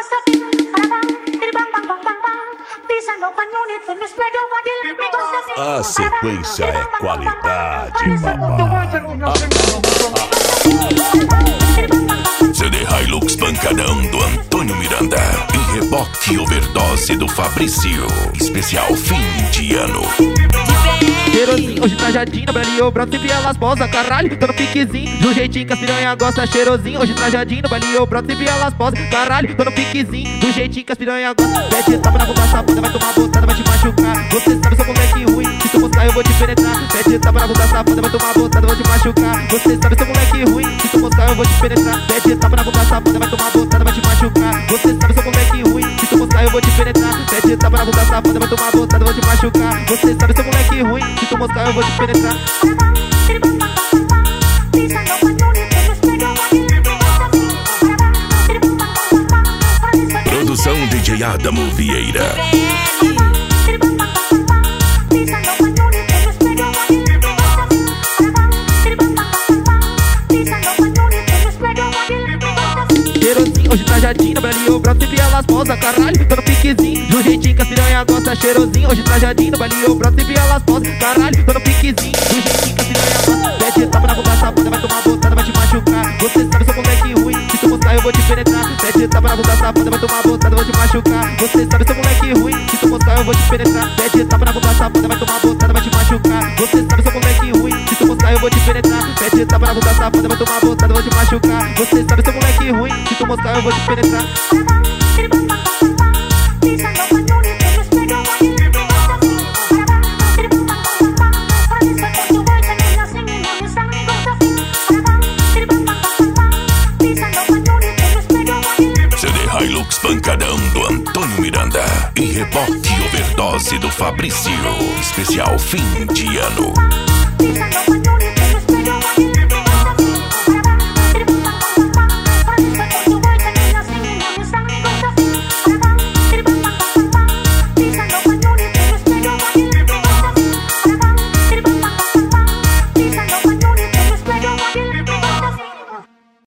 A sequência é qualidade, papai. CD Hilux pancadão do Antônio Miranda. Em reboque overdose do Fabrício. Especial fim de ano. Cheirosinho, hoje trajadinho, baile o broto, sempre elas posa, caralho, tô no piquezinho, do jeitinho que as piranha gosta. Cheirosinho, hoje trajadinho, baile o broto, sempre elas posa, caralho, tô no piquezinho, do jeitinho que as piranha gosta. Pede tapa na boca, safada, vai tomar botada, vai te machucar. Você sabe, sou moleque ruim, se tu mostrar eu vou te penetrar. Pede tapa na boca, safada, vai tomar botada, vou te machucar. Você sabe, sou moleque ruim, se tu mostrar eu vou te penetrar. Pede tapa na boca, safada, vai tomar botada, vai te machucar. Você sabe, sou moleque ruim, se tu mostrar eu vou te penetrar. Pede tapa na boca, safada, vai tomar botada, vou te machucar. Você sabe, sou moleque ruim, se tu mostrar eu vou te penetrar. Produção DJ Adamo Vieira. Cheirosinho, hoje trajadinho, baile o broto, sempre elas posa, caralho, tô no piquezinho, do jeitinho que as piranha gosta. Cheirosinho, hoje trajadinho, baile o broto, sempre elas posa, caralho, tô no piquezinho, do jeitinho que as piranha gosta. Pede tapa na boca, safada, vai tomar botada, vai te machucar. Você sabe, sou moleque ruim, se tu mostrar eu vou te penetrar. Pede tapa na boca, safada, vai tomar botada, vou te machucar. Você sabe, sou moleque ruim, se tu mostrar eu vou te penetrar. Pede tapa na boca, safada, vai tomar botada, vai te machucar. Você sabe, sou moleque ruim, se tu mostrar eu vou te penetrar. Pede tapa na boca, safada, vai tomar botada, vou te machucar. Você sabe, sou moleque ruim, se tu mostrar eu vou te penetrar. CD Hilux pancadão do Antônio Miranda. Em reboque overdose do Fabrício. Especial fim de ano.